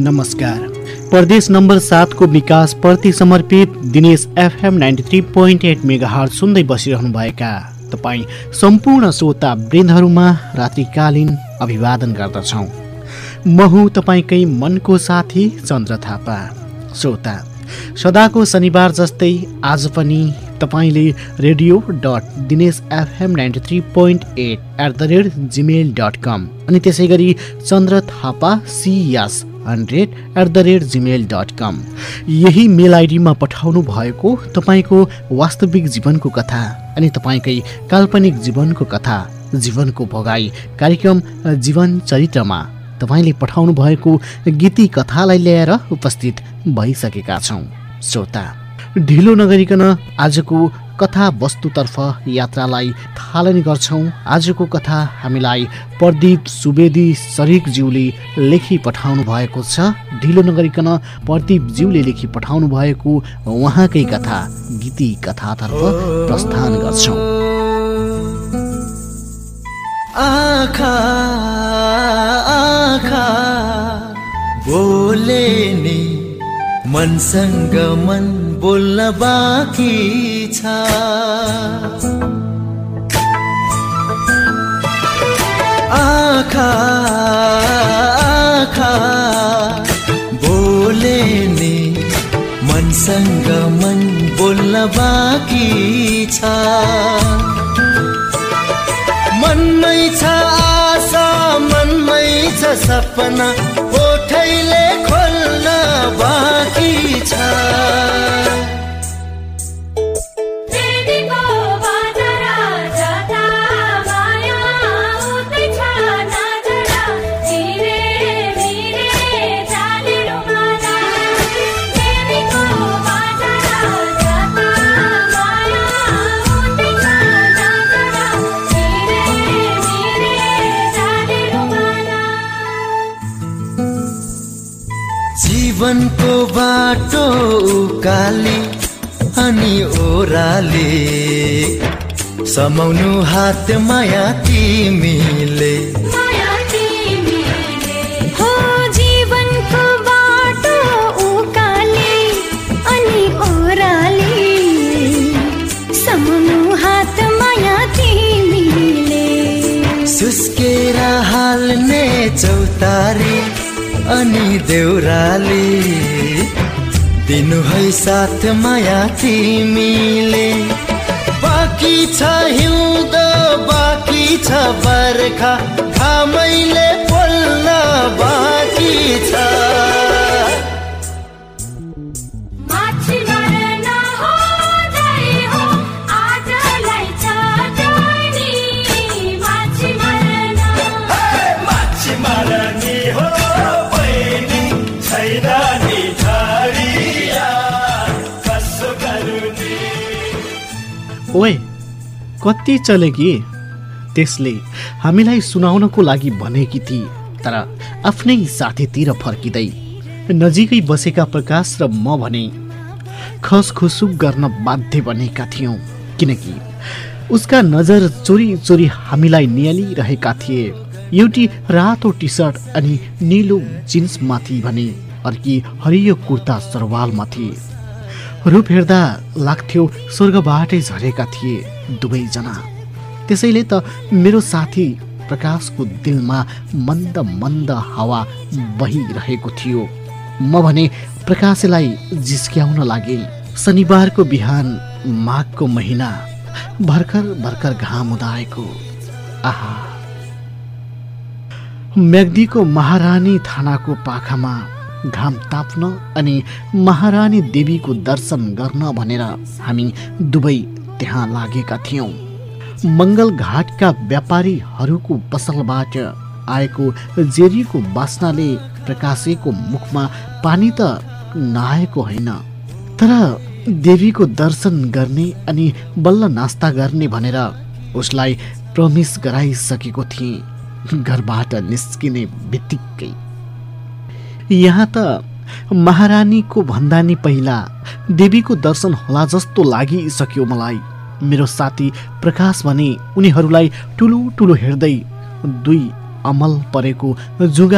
नमस्कार। प्रदेश नम्बर 7 को विकास प्रति समर्पित दिनेश FM 93.8 मेगाहर्ज सुन्दै बसिरहनुभएका तपाईँ सम्पूर्ण श्रोता वृन्दहरूमा रात्रिकालीन अभिवादन गर्दछौँ। म हुँ तपाईँकै मनको साथी चन्द्र थापा। श्रोता, सदाको शनिबार जस्तै आज पनि तपाईँले radio.dinesfm93.8 अनि त्यसै गरी चन्द्र थापा CS100@gmail.com यही मेल आइडीमा पठाउनु भएको तपाईँको वास्तविक जीवनको कथा अनि तपाईँकै काल्पनिक जीवनको कथा, जीवनको भोगाई कार्यक्रम जीवन चरित्रमा तपाईँले पठाउनु भएको गीती कथालाई ल्याएर उपस्थित भइसकेका छौँ। श्रोता, ढिलो नगरिकन आजको कथा वस्तुतर्फ यात्रालाई थालनी गर्छौँ। आजको कथा हामीलाई प्रदीप सुवेदी शरीकज्यूले लेखी पठाउनु भएको छ। ढिलो नगरिकन प्रदीपज्यूले लेखी पठाउनु भएको उहाँकै कथा गीती कथातर्फ प्रस्थान गर्छौँ। आँखा आँखा बोले नि मनसँग मन बोल्न बाँकी छ। आँखा आँखा बोले नि मनसँग मन बोल्न बाँकी छ। मनमै छ आशा, मनमै छ सपना, ओठैले खोल्न बाँकी छ। जीवनको बाटो उकाली अनि ओराले समाउनु हात माया तिमीले। हो जीवनको बाटो उकाली अनि ओराले समाउनु हात माया तिमीले। सुस्केर हाल्ने चौतारी अनि देउराली दिनु है साथ माया तिमीले। बाँकी छ हिउँदो, बाँकी छ बर्खा, घामैले बोल्न बाँकी छ। ओए, कति चले कि त्यसले हामीलाई सुनाउनको लागि भनेकी थिए, तर आफ्नै साथीतिर फर्किँदै नजिकै बसेका प्रकाश र म भने खसखुसुक गर्न बाध्य बनेका थियौँ, किनकि उसका नजर चोरी चोरी हामीलाई नियालिरहेका थिए। एउटी रातो टी सर्ट अनि निलो जिन्स माथि भने अर्की हरियो कुर्ता सरवालमा थिए। रूप हेर्दा लाग्थ्यो स्वर्गबाटै झरेका थिए दुवैजना। त्यसैले त मेरो साथी प्रकाशको दिलमा मन्द मन्द हावा बहिरहेको थियो। म भने प्रकाशलाई जिस्क्याउन लागे। शनिबारको बिहान, माघको महिना, भर्खर भर्खर घाम उदाएको। आहा, म्याग्दीको महारानी थानाको पाखामा घाम ताप्न अनि महारानी देवीको दर्शन गर्न भनेर हामी दुवै त्यहाँ लागेका थियौँ। मङ्गल घाटका व्यापारीहरूको पसलबाट आएको जेरीको बास्नाले प्रकाशको मुखमा पानी त नआएको होइन, तर देवीको दर्शन गर्ने अनि बल्ल नास्ता गर्ने भनेर उसलाई प्रमिस गराइसकेको थिएँ घरबाट निस्किने बित्तिकै। यहाँ त महारानीको भन्दा नि पहिला देवीको दर्शन होला जस्तो लागिसक्यो मलाई। मेरो साथी प्रकाश भने उनीहरूलाई ठुलो ठुलो हेर्दै दुई अमल परेको जुगा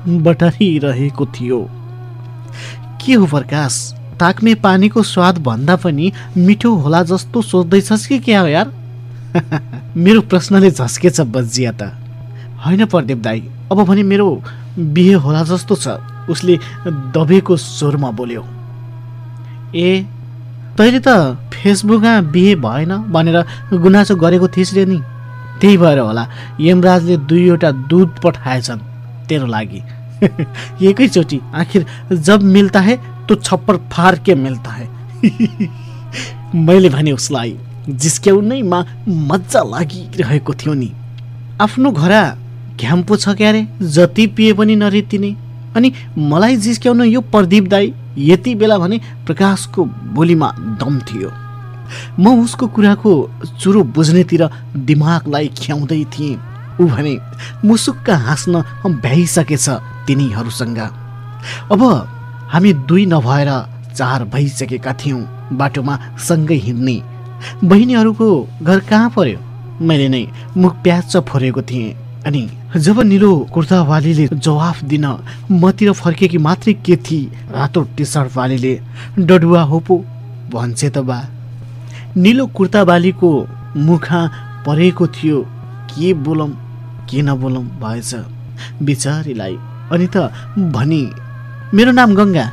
बटारिरहेको थियो। के हो प्रकाश, ताकमे पानीको स्वाद भन्दा पनि मिठो होला जस्तो सोच्दैछस् कि क्या हो यार? मेरो प्रश्नले झस्केछ बज्जिया त। होइन प्रदीप दाई, अब भने मेरो बिहे होला जस्तो छ, उसले दबेको स्वरमा बोल्यो। ए, तैँले त फेसबुकमा बिहे भएन भनेर गुनासो गरेको थिइस् रे नि, त्यही भएर होला यमराजले 2वटा दूध पठाएछन् तेरो लागि। एकैचोटि, आखिर जब मिलता है तो छप्पर फार के मिलता है। मैले भने उसलाई जिस्क्याउनैमा मजा लागिरहेको थियो नि। आफ्नो घरा घ्याम पो छ क्यारे, जति पिए पनि नरितिने। अनि मलाई जिस्क्याउन यो प्रदीप दाई। यति बेला भने प्रकाशको बोलीमा दम थियो। म उसको कुराको चुरो बुझ्नेतिर दिमागलाई ख्याउँदै थिएँ। ऊ भने मुसुक्क हाँस्न भ्याइसकेछ तिनीहरूसँग। अब हामी 2 नभएर 4 भइसकेका थियौँ बाटोमा सँगै हिँड्ने। बहिनीहरूको घर कहाँ पर्यो? मैले नै मुख प्याच फोरेको थिएँ। अनि जब निलो कुर्तावालीले जवाफ दिन मतिर फर्केकी मात्रै के थिए, रातो टी सर्ट वालीले डडुवा हो पो भन्छे त बा। निलो कुर्तावालीको मुखा परेको थियो। के बोलौँ के नबोलौँ भएछ बिचारीलाई। अनि त भनी, मेरो नाम गङ्गा।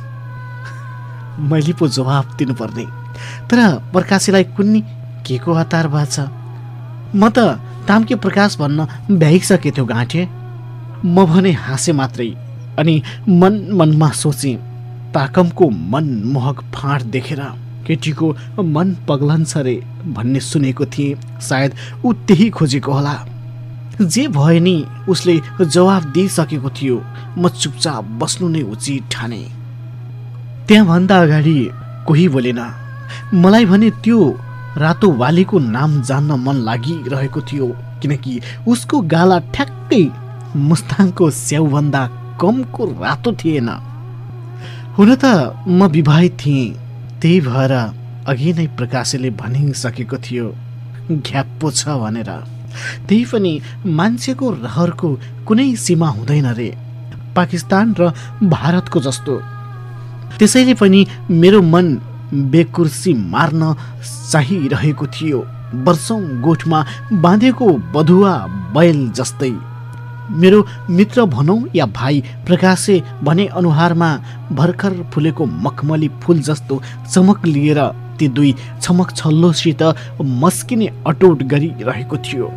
मैले पो जवाफ दिनुपर्ने, तर प्रकाशलाई कुन्नी के को हतार भएको छ। म त तामके प्रकाश भन्न भ्याइसके थियो गाँठे। म भने हाँसे मात्रै। अनि मनमा सोचेँ, ताकमको मनमोहक फाँट देखेर केटीको मन पग्लन्छ रे भन्ने सुनेको थिएँ। सायद ऊ त्यही खोजेको होला। जे भए नि उसले जवाफ दिइसकेको थियो। म चुपचाप बस्नु नै उचित ठाने। त्यहाँभन्दा अगाडि कोही बोलेन। मलाई भने त्यो रातो वालीको नाम जान्न मन लागिरहेको थियो, किनकि उसको गाला ठ्याक्कै मुस्ताङको स्याउभन्दा कमको रातो थिएन। हुन त म विवाहित थिएँ, त्यही भएर अघि नै प्रकाशले भनिसकेको थियो घ्याप्पो छ भनेर। त्यही पनि मान्छेको रहरको कुनै सीमा हुँदैन रे, पाकिस्तान र भारतको जस्तो। त्यसैले पनि मेरो मन बेकुर्सी मार्न चाहिरहेको थियो, वर्षौं गोठमा बाँधेको बधुवा बैल जस्तै। मेरो मित्र भनौँ या भाइ प्रकाशे भने अनुहारमा भर्खर फुलेको मखमली फुल जस्तो चमक लिएर ती 2 छमक छल्लोसित मस्किने अटोट गरिरहेको थियो।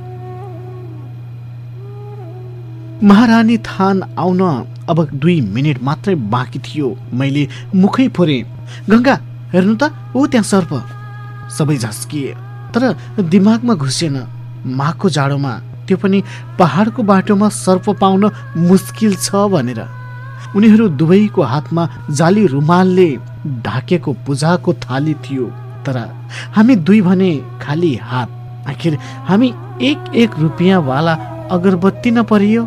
महारानी थान आउन अब 2 मिनेट मात्रै बाँकी थियो। मैले मुखै फोरेँ, गङ्गा हेर्नु त, ऊ त्यहाँ सर्प। सबै झस्किए, तर दिमागमा घुसेन। माघको जाडोमा, त्यो पनि पहाडको बाटोमा सर्प पाउन मुस्किल छ भनेर। उनीहरू दुवैको हातमा जाली रुमालले ढाकेको पूजाको थाली थियो, तर हामी 2 भने खाली हात। आखिर हामी 1-1 रुपियाँ वाला अगरबत्ती न परियो।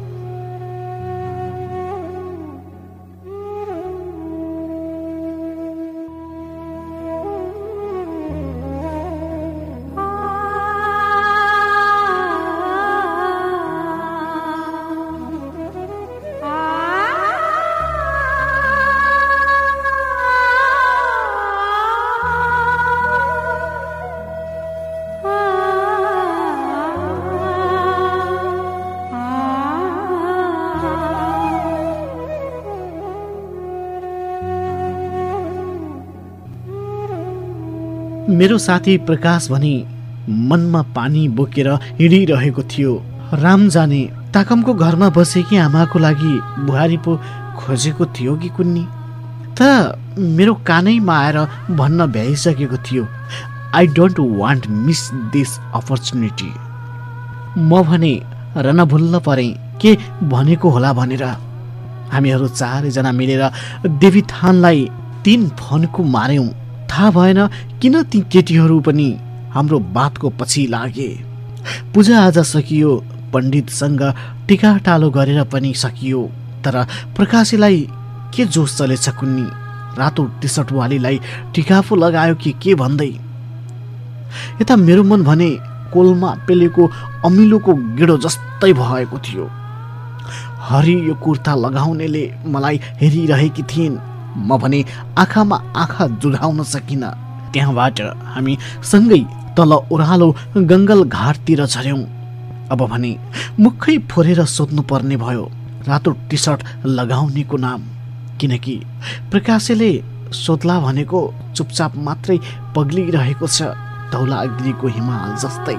मेरो साथी प्रकाश भने मनमा पानी बोकेर हिँडिरहेको थियो। राम जाने ताकमको घरमा बसेकी आमाको लागि बुहारी पो खोजेको थियो कि कुन्नी। तर मेरो कानैमा आएर भन्न भ्याइसकेको थियो, I don't want miss this opportunity. म भने रनभुल्ल परेँ के भनेको होला भनेर। हामीहरू 4 जना मिलेर देवी थानलाई 3 फन्को मार्यौं। थाहा भएन किन ती केटीहरू पनि हाम्रो बातको पछि लागे। पूजा आज सकियो, पण्डितसँग टिकाटालो गरेर पनि सकियो। तर प्रकाशीलाई के जोस चलेछ कुन्नी। रातो टी सर्ट वालीलाई टिका पो लगायो कि के भन्दै। यता मेरो मन भने कोलमा पेलेको अमिलोको गेडो जस्तै भएको थियो। हरियो कुर्ता लगाउनेले मलाई हेरिरहेकी थिइन्। म भने आँखामा आँखा जुझाउन सकिनँ। त्यहाँबाट हामी सँगै तल ओह्रालो गङ्गल घाटतिर झर्यौँ। अब भने मुखै फोरेर सोध्नु पर्ने भयो रातो टी सर्ट लगाउनेको नाम, किनकि प्रकाशले सोध्ला भनेको चुपचाप मात्रै पग्लिरहेको छ धौलागिरीको हिमाल जस्तै।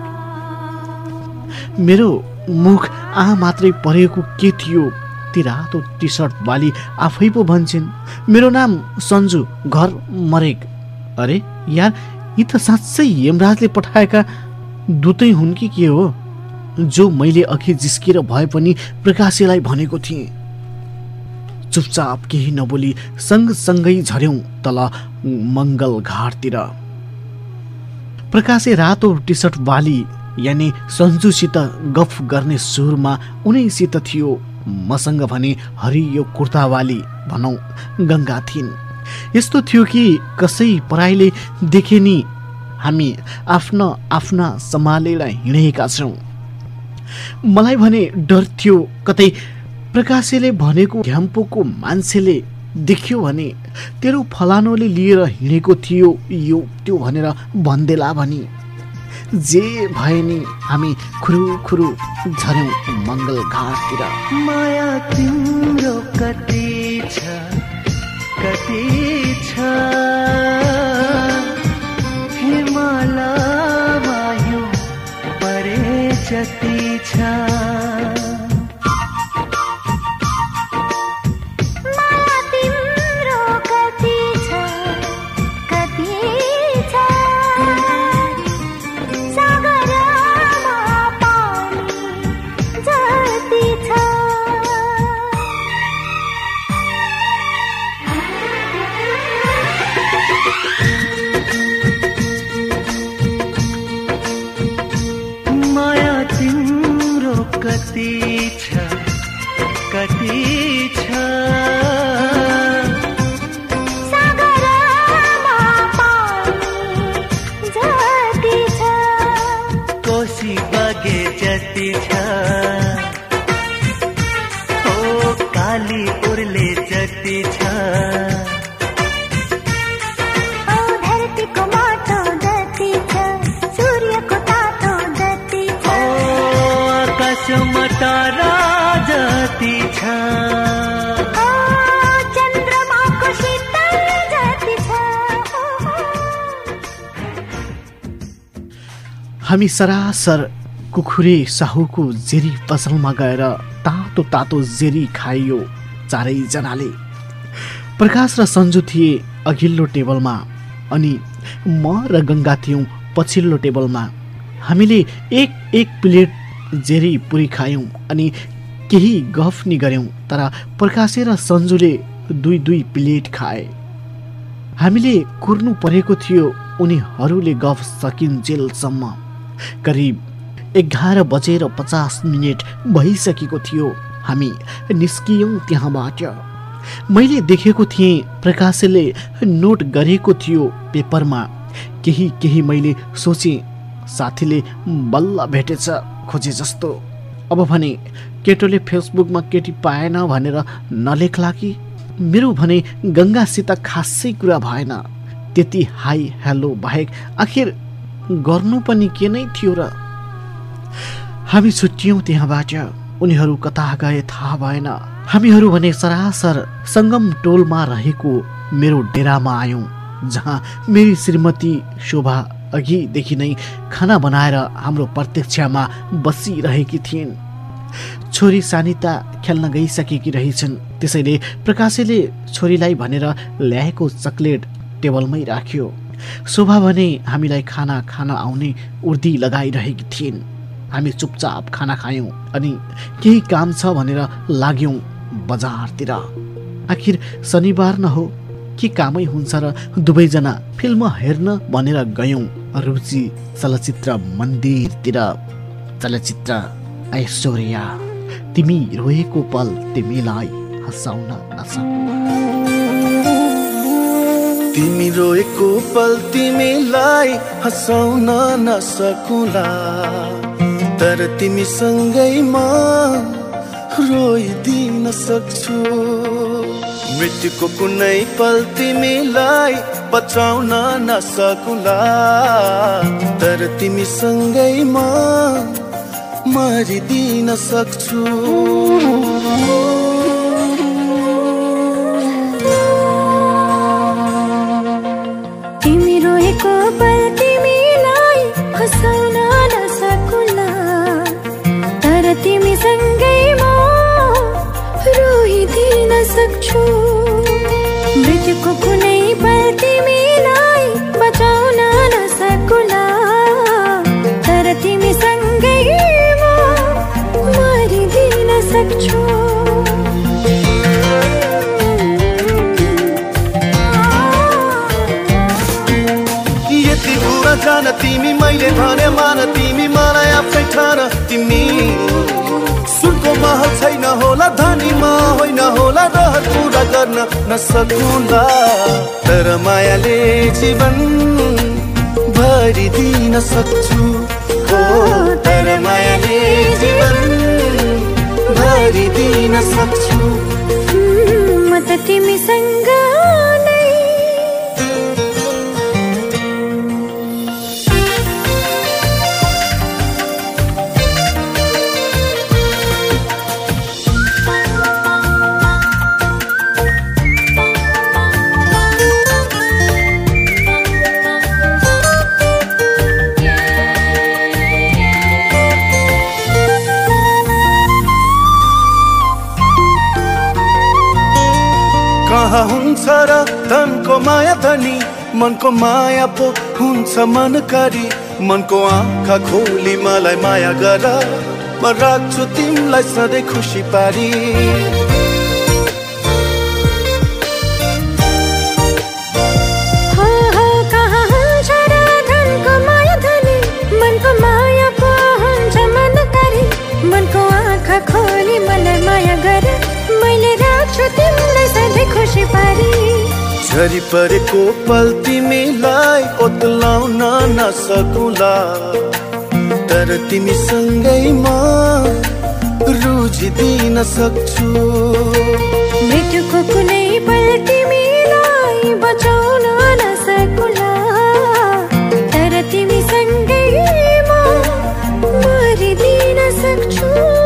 मेरो मुख मात्रै परेको के थियो? ती रातो टी सर्ट वाली आफै पो भन्छन् मेरो नाम सन्जु, घर मरेक। अरे यार, यी त साँच्चै यमराजले पठाएका दूतै हुन् कि के हो, जो मैले अघि जिस्किएर भए पनि प्रकाशलाई भनेको थिएँ। चुपचाप केही नबोली सँगसँगै झर्यौं तल मङ्गल घाटतिर। प्रकाशे रातो टी सर्ट वाली यानि सन्जुसित गफ गर्ने सुरमा उनैसित थियो। मसँग भने हरियो कुर्ता वाली भनौँ गङ्गा थिइन्। यस्तो थियो कि कसै पराईले देखे नि हामी आफ्ना आफ्ना सम्हालेर हिँडेका छौँ। मलाई भने डर थियो कतै प्रकाशले भनेको घ्याम्पोको मान्छेले देख्यो भने तेरो फलानोले लिएर हिँडेको थियो यो त्यो भनेर भन्देला भनी। जे भए नि हामी खुरुखुरु झर्यौं मङ्गल घाटतिर। माया तिम्रो कति छ हिमालयमा यो परे जति छ। हामी सरासर कुखुरे साहुको जेरी पसलमा गएर तातो तातो जेरी खाइयो चारैजनाले। प्रकाश र सन्जु थिए अघिल्लो टेबलमा अनि म र गङ्गा थियौँ पछिल्लो टेबलमा। हामीले एक एक प्लेट जेरी पुरी खायौँ अनि केही गफ नि गर्यौँ, तर प्रकाश र सन्जुले दुई दुई प्लेट खाए। हामीले कुर्नु परेको थियो उनीहरूले गफ सकिन्जेलसम्म। करिब 11:50 भइसकेको थियो। हामी निस्कियौँ त्यहाँबाट। मैले देखेको थिएँ प्रकाशले नोट गरेको थियो पेपरमा। केही केही मैले सोचेँ साथीले बल्ल भेटेछ खोजे जस्तो। अब भने केटोले फेसबुकमा केटी पाएन भनेर नलेख्ला कि? मेरो भने गङ्गासित खासै कुरा भएन। त्यति हाई हेलो बाहेक आखिर गर्नु पनि के नै थियो र? हामी छुट्टियौँ त्यहाँबाट। उनीहरू कता गए थाहा भएन। हामीहरू भने सरासर सङ्गम टोलमा रहेको मेरो डेरामा आयौँ, जहाँ मेरी श्रीमती शोभा अघिदेखि नै खाना बनाएर हाम्रो प्रतीक्षामा बसिरहेकी थिइन्। छोरी सानिता खेल्न गइसकेकी रहेछन्, त्यसैले प्रकाशले छोरीलाई भनेर ल्याएको चकलेट टेबलमै राख्यो। शोभा भने हामीलाई खाना खान आउने उर्दी लगाइरहेकी थिइन्। हामी चुपचाप खाना खायौँ अनि केही काम छ भनेर लाग्यौँ बजारतिर। आखिर शनिबार न हो, के कामै हुन्छ र? दुवैजना फिल्म हेर्न भनेर गयौँ रुचि चलचित्र मन्दिरतिर। चलचित्र ऐश्वर्या, तिमी रोएको पल तिमीलाई हँसाउन नसक्नु। तिमी रोएको पल तिमीलाई हँसाउन नसकुला, तर तिमी सँगै म रोइदिन सक्छु मृत्युको कुनै पल तिमीलाई बचाउन नसकुला तर तिमीसँगै म मरिदिन सक्छु तिमी रोएको पल तिमीलाई हँसाउन नसकुला तर तिमीसँगै म रोइदिन सक्छु मृत्युको कुनै पल तिमीलाई बचाउन नसकुला तर तिमीसँगै म मरिदिन सक्छु यति बुरा जान तिमी मैले भने मान तिमी मलाई आफै ठान तिमी सुनको महल छैन होला धनीमा होइन होला रहर पुरा गर्न नसकुला तर मायाले जीवन भरिदिन सक्छु तर मायाले जीवन भरिदिन सक्छु म त तिमीसँग नै कहाँ हुन्छ र धनको माया धनी मनको माया पो हुन्छ मनकारी मनको आँखा खोली मलाई माया गर म राख्छु तिमीलाई सधैँ खुसी पारी कहाँ हुन्छ र धनको माया धनी मनको माया पो हुन्छ मनकारी मनको आँखा खोली मलाई माया गर मैले राख्छु तिमीलाई सधैँ खुसी पारी झरी परेको पल तिमीलाई ओत्लाउन नसकुला तर तिमीसँगै म रुझिदिन सक्छु मृत्युको कुनै पल तिमीलाई बचाउन नसकुला तर तिमीसँगै म मरिदिन सक्छु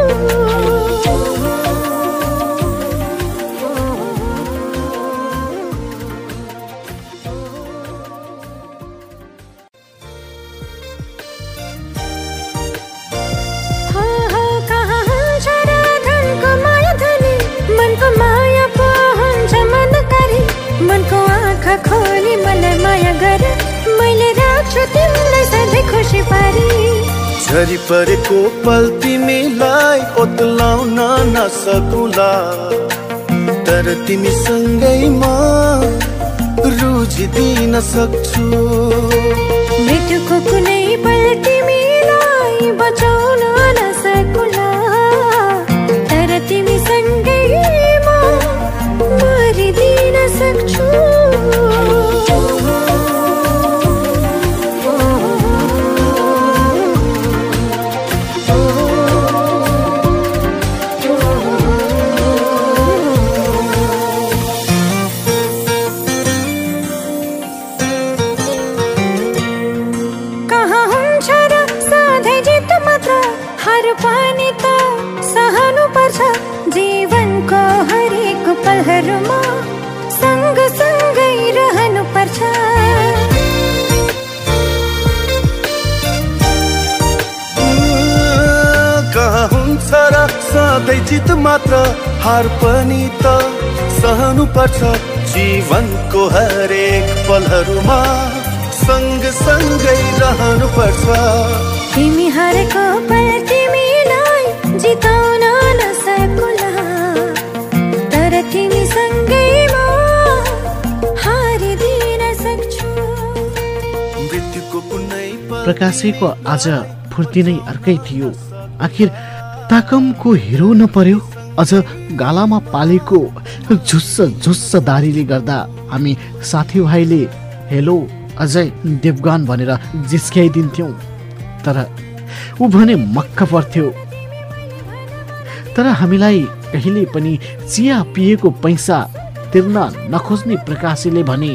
मनको आँखा खोली मलाई माया गर मैले राख्छु तिमीलाई सधैँ खुसी पारी झरी परेको पल तिमीलाई ओत्लाउन नसकुला तर तिमीसँगै म रुझिदिन सक्छु मृत्युको कुनै पल तिमीलाई बचाउन नसकुला तर तिमीसँगै म मरिदिन सक्छु कहाँ हुन्छ र सधैँ जित मात्र हार पनि त सहनु पर्छ जीवनको हरेक पलहरूमा सँगसँगै रहनु पर्छ कहाँ हुन्छ र सधैँ जित मात्र हार पनि त सहनु पर्छ जीवनको हरेक पलहरूमा सँगसँगै रहनु पर्छ तिमी हारेको पल तिमीलाई जिताउन नसकुला तर तिमीसँगै म हारिदिन सक्छु मृत्युको कुनै पल प्रकाशको आज फुर्ती नै अर्कै थियो आखिर ताकमको हिरो नपर्यो अझ गालामा पालेको झुस्स दारीले गर्दा हामी साथीभाइले हेलो अजय देवगन भनेर जिस्क्याइदिन्थ्यौँ तर ऊ भने मक्क पर्थ्यो तर हामीलाई कहिले पनि चिया पिएको पैसा तिर्न नखोज्ने प्रकाशले भने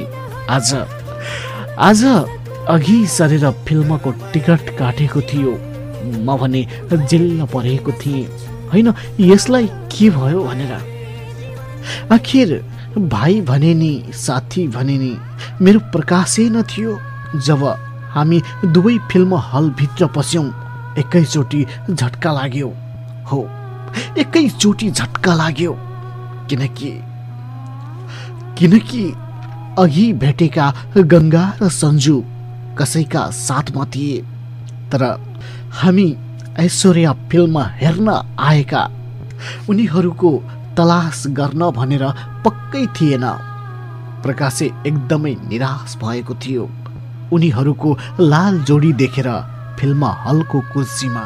आज अघि सरेर फिल्मको टिकट काटेको थियो। म भने जिल्ल परेको थिएँ, होइन यसलाई के भयो भनेर। आखिर भाइ भने नि साथी भने नि मेरो प्रकाशै नथियो। जब हामी दुवै फिल्म हलभित्र पस्यौँ एकैचोटि झट्का लाग्यो। हो, एकैचोटि झट्का लाग्यो, किनकि अघि भेटेका गङ्गा र सन्जु कसैका साथमा थिए, तर हामी ऐश्वर्या फिल्म हेर्न आएका उनीहरूको तलास गर्न भनेर पक्कै थिएन। प्रकाशे एकदमै निराश भएको थियो उनीहरूको लाल जोडी देखेर फिल्म हलको कुर्सीमा।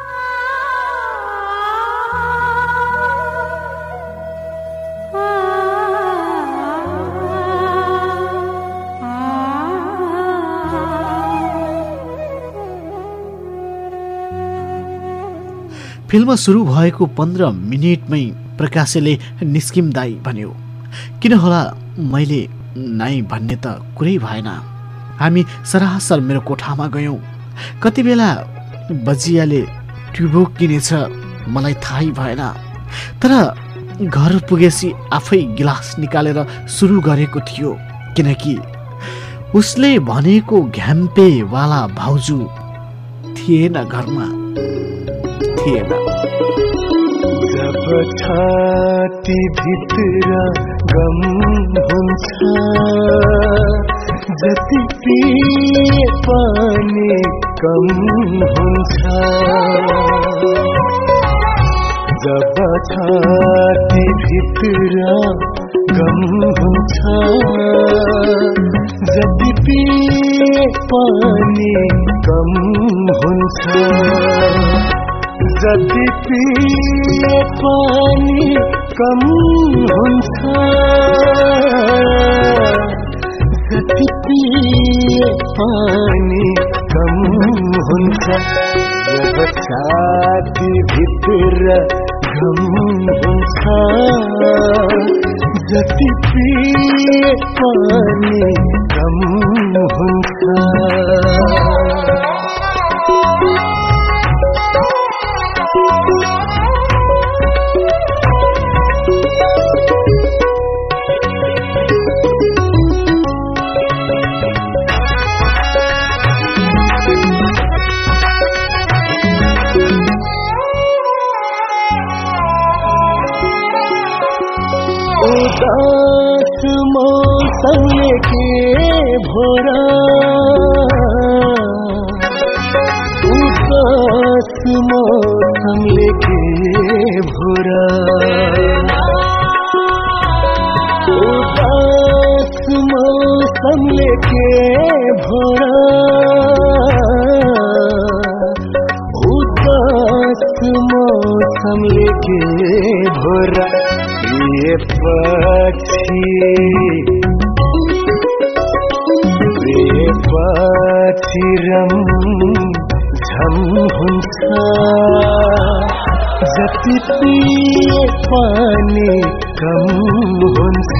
फिल्म सुरु भएको 15 मिनेटमै प्रकाशले निस्किम दाई भन्यो। किन होला मैले नाइ भन्ने त कुरै भएन। हामी सरासर मेरो कोठामा गयौँ। कति बेला बजियाले ट्युबो किनेछ मलाई थाहै भएन, तर घर पुगेपछि आफै गिलास निकालेर सुरु गरेको थियो, किनकि उसले भनेको घ्याम्पेवाला भाउजू थिएन घरमा, थिएन। जब छाती भित्र गम हुन्छ, जति पिए पानी कम हुन्छ। जब छाती भित्र गम हुन्छ, जति पिए पानी कम हुन्छ। जति पिए पानी कम हुन्छ, जति पिए पानी कम हुन्छ। जब छाती भित्र गम हुन्छ, जति पिए पानी कम हुन्छ। उदास मौसम के भोरा, उदास मौसम के भोरा, उदास मौसम के भोरा, उदास मौसम के भोरा। ये पछि रम झम हुन्छ, जति पिए पानी कम हुन्छ।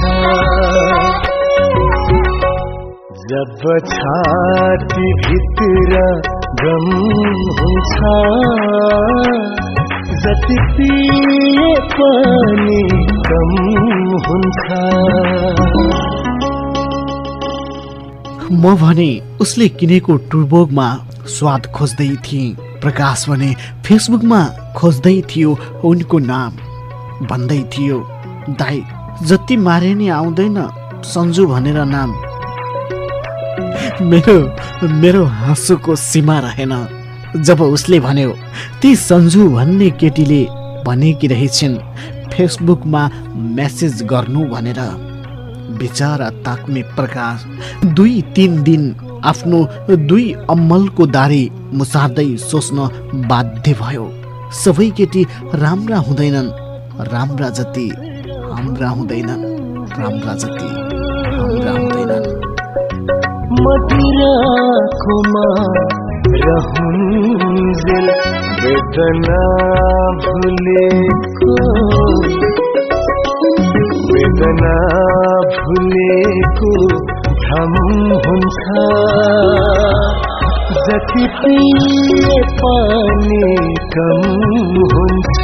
जब छाती भित्र गम हुन्छ, जति पिए पानी कम हुन्छ। म भने उसले किनेको टुरबोगमा स्वाद खोज्दै थिएँ। प्रकाश भने फेसबुकमा खोज्दै थियो उनको नाम, भन्दै थियो दाइ जति मारे नि आउँदैन सन्जु भनेर नाम। मेरो हाँसोको सीमा रहेन जब उसले भन्यो ती सन्जु भन्ने केटीले भनेकी रहेछन् फेसबुकमा मेसेज गर्नु भनेर। बिचारा ताक्ने प्रकाश 2-3 दिन आफ्नो 2 अम्मलको दारी मुसार्दै सोच्न बाध्य भयो। सबै केटी राम्रा हुँदैनन्, राम्रा जति हाम्रा हुँदैनन्, राम्रा जति हाम्रा हुँदैनन्। मदिराकोमा रहूंजेल वेदना भुलेको भ्रम हुन्छ जति पिए पनि कम हुन्छ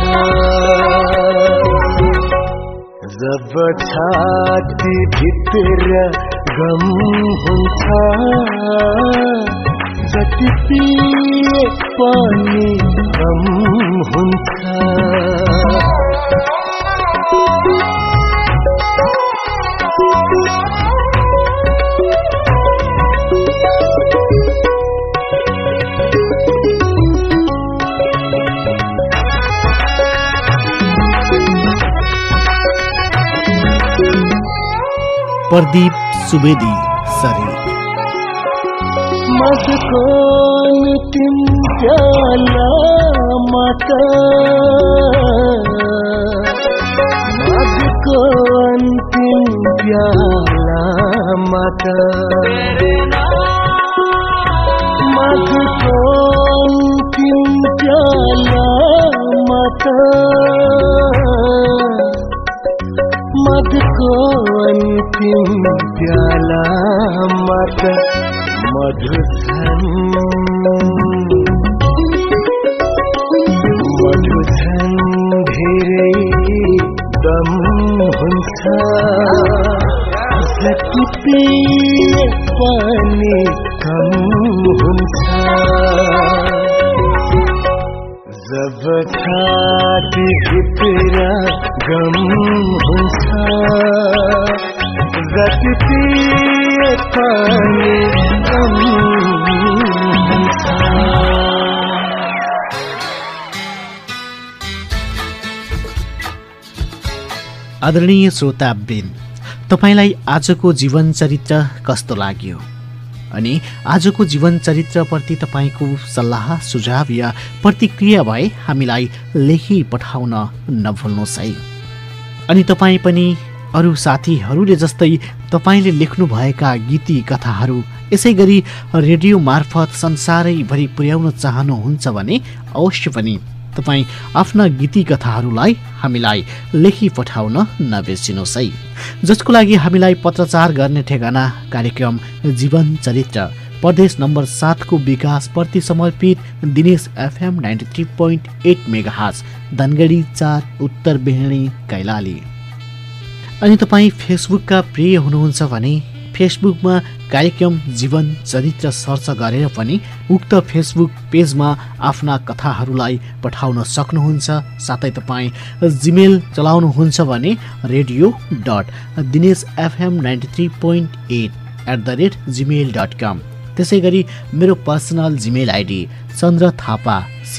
जब छाती भित्र गम हुन्छ जति पिए पनि कम हुन्छ प्रदीप सुवेदी सरी मधुको अन्तिम प्याला माता मधुको अन्तिम प्याला माता मधुको अन्तिम प्याला माता मधुको अन्तिम प्याला मत मधुधन धेरै दम हुन्छ जति पिए पनि कम हुन्छ जब छाती भित्र गम हुन्छ जति पिए पनि कम हुन्छ आदरणीय श्रोतावृन्द, तपाईलाई आजको जीवन चरित्र कस्तो लाग्यो अनि आजको जीवन चरित्रप्रति तपाईको सल्लाह सुझाव या प्रतिक्रिया भए हामीलाई लेखी पठाउन नभुल्नुहोस् है। अनि तपाईँ पनि अरू साथीहरूले जस्तै तपाईँले लेख्नुभएका गीती कथाहरू यसै गरी रेडियो मार्फत संसारैभरि पुर्याउन चाहनुहुन्छ भने अवश्य पनि तपाईँ आफ्ना गीती कथाहरूलाई हामीलाई लेखी पठाउन नबिर्सिनुहोस् है। जसको लागि हामीलाई पत्रचार गर्ने ठेगाना कार्यक्रम जीवन चरित्र, प्रदेश नम्बर 7 को विकास प्रति समर्पित दिनेश FM 93.8 मेगाहर्ज, धनगढी 4, उत्तर बेहडी, कैलाली। अनि तपाईँ फेसबुकका प्रिय हुनुहुन्छ भने फेसबुकमा कार्यक्रम जीवन चरित्र सर्च गरेर पनि उक्त फेसबुक पेजमा आफ्ना कथाहरूलाई पठाउन सक्नुहुन्छ। साथै तपाईँ जिमेल चलाउनुहुन्छ भने radio.dineshfm93.8@gmail.com। त्यसै गरी मेरो personal Gmail ID chandrathapa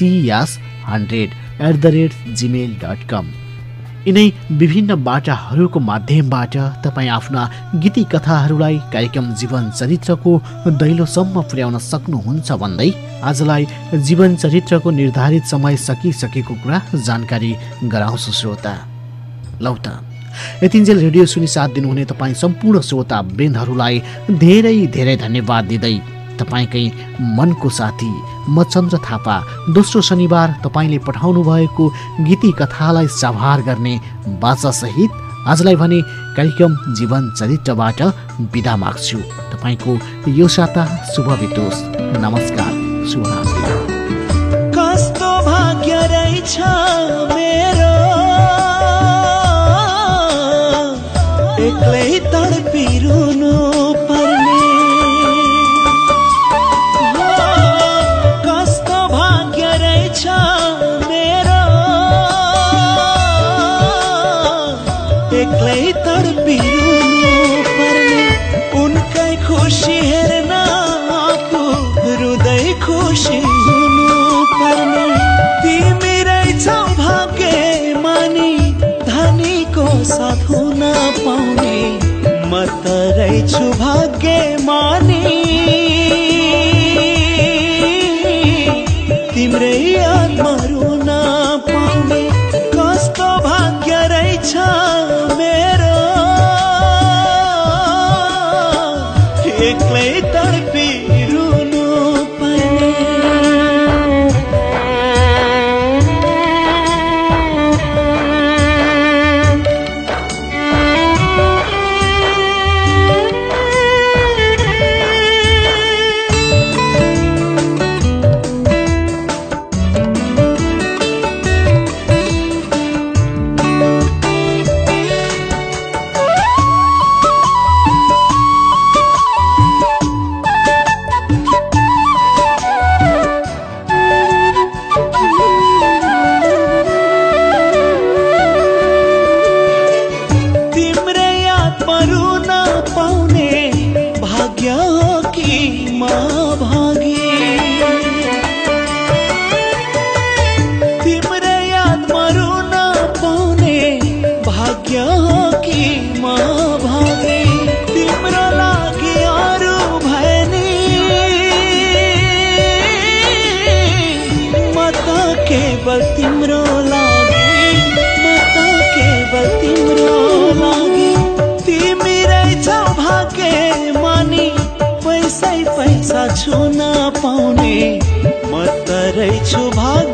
CYAS100@gmail.com। यिनै विभिन्न बाटाहरूको माध्यमबाट तपाईँ आफ्ना गीती कथाहरूलाई कार्यक्रम जीवन चरित्रको दैलोसम्म पुर्याउन सक्नुहुन्छ भन्दै आजलाई जीवन चरित्रको निर्धारित समय सकिसकेको कुरा जानकारी गराउँछु श्रोता। लौ त यतिन्जेल रेडियो सुनि साथ दिनुहुने तपाईँ सम्पूर्ण श्रोता वृन्दहरूलाई धेरै धेरै धन्यवाद दिँदै तपाईकै मनको साथी म चन्द्र थापा दोस्रो शनिबार तपाईले पठाउनु भएको गीती कथालाई सभार गर्ने बाचासहित आजलाई भने कार्यक्रम जीवन चरित्रबाट बिदा माग्छु। तपाईको यो साता शुभ बितोस्। नमस्कार, शुभरात्रि। कस्तो भाग्य रहेछ मेरो एक्लै तडपिरुनु पर्ने। एक्लै तडपिरुनु पर्ने उनकै खुसी हेर्न आफू हृदय खुसी हुनु पर्ने। तिमी रहेछौ भाग्यमानी धनीको साथ हुन पाउने, म त रहेछु भाग्यमानी तिम्रै यादमा रुन पाउने। कस्तो भाग्य रहेछ मेरो एक्लै तडपिरुनु पर्ने। भाग्य हो कि म भागे तिम्रो लागि अरू भएनी म त केवल तिम्रो लागि म त केवल तिम्रो लागि तिमी रहेछौ भाग्य मानी पैसा छुन पाउने म त रहेछु भाग्य